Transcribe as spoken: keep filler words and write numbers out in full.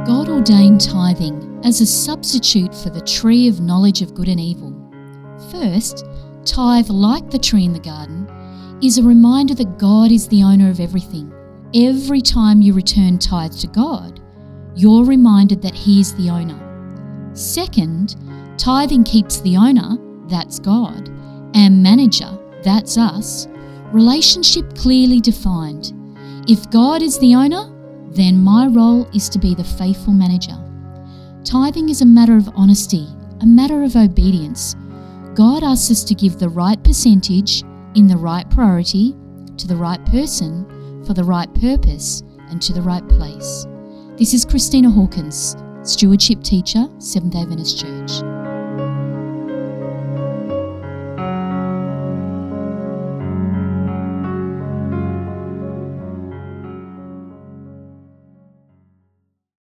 God ordained tithing as a substitute for the tree of knowledge of good and evil. First, tithe, like the tree in the garden, is a reminder that God is the owner of everything. Every time you return tithe to God, you're reminded that He is the owner. Second, tithing keeps the owner, that's God, and manager, that's us, relationship clearly defined. If God is the owner, then my role is to be the faithful manager. Tithing is a matter of honesty, a matter of obedience. God asks us to give the right percentage in the right priority to the right person for the right purpose and to the right place. This is Christina Hawkins, Stewardship Teacher, Seventh-day Adventist Church.